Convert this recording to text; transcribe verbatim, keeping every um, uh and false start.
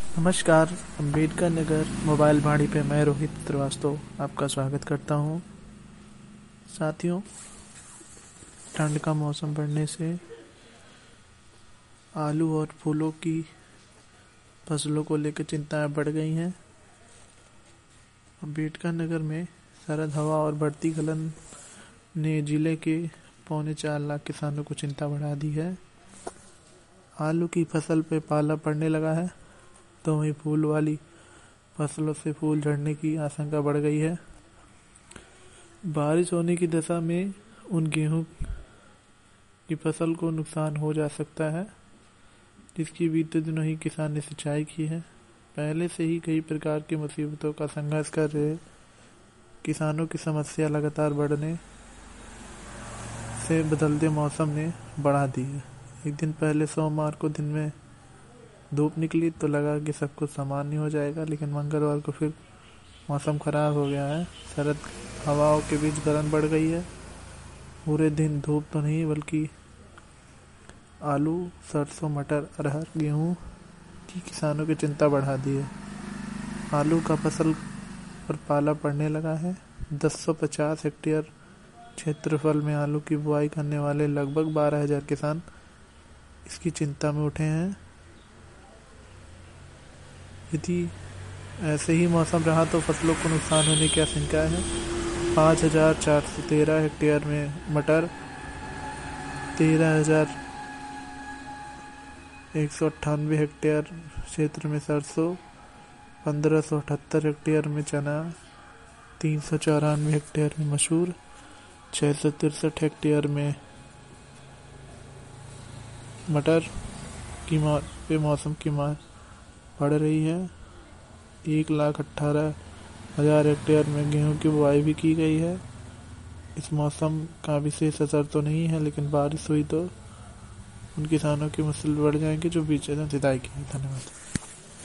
नमस्कार। अम्बेडकर नगर मोबाइल वाणी पे मैं रोहित श्रीवास्तव आपका स्वागत करता हूँ। साथियों, ठंड का मौसम बढ़ने से आलू और फूलों की फसलों को लेकर चिंताएं बढ़ गई हैं। अम्बेडकर नगर में सर्द हवा और बढ़ती गलन ने जिले के पौने चार लाख किसानों को चिंता बढ़ा दी है। आलू की फसल पे पाला पड़ने लगा है तो वहीं फूल वाली फसलों से फूल झड़ने की आशंका बढ़ गई है। बारिश होने की दशा में उन गेहूं की फसल को नुकसान हो जा सकता है जिसकी बीते दिनों ही किसान ने सिंचाई की है। पहले से ही कई प्रकार की मुसीबतों का संघर्ष कर रहे किसानों की समस्या लगातार बढ़ने से बदलते मौसम ने बढ़ा दी है। एक दिन पहले सोमवार को दिन में धूप निकली तो लगा कि सब कुछ सामान्य हो जाएगा, लेकिन मंगलवार को फिर मौसम खराब हो गया है। सर्द हवाओं के बीच गलन बढ़ गई है। पूरे दिन धूप तो नहीं बल्कि आलू, सरसों, मटर, अरहर, गेहूं की किसानों की चिंता बढ़ा दी है। आलू का फसल पर पाला पड़ने लगा है। दस सौ पचास हेक्टेयर क्षेत्रफल में आलू की बुआई करने वाले लगभग बारह हजार किसान इसकी चिंता में उठे हैं। यदि ऐसे ही मौसम रहा तो फसलों को नुकसान होने की आशंका है। पाँच हजार चार सौ तेरह हेक्टेयर में मटर, तेरह हजार एक सौ अट्ठानवे हेक्टेयर क्षेत्र में सरसों, पंद्रह सौ अठहत्तर हेक्टेयर में चना, तीन सौ चौरानवे हेक्टेयर में मसूर, छः सौ तिरसठ हेक्टेयर में मटर की मौ- पे मौसम की मार पड़ रही है। एक लाख अट्ठारह हजार हेक्टेयर में गेहूं की बुआई भी की गई है। इस मौसम का विशेष असर तो नहीं है, लेकिन बारिश हुई तो उन किसानों की मुश्किल बढ़ जाएंगी जो बीच में जुताई की है। धन्यवाद।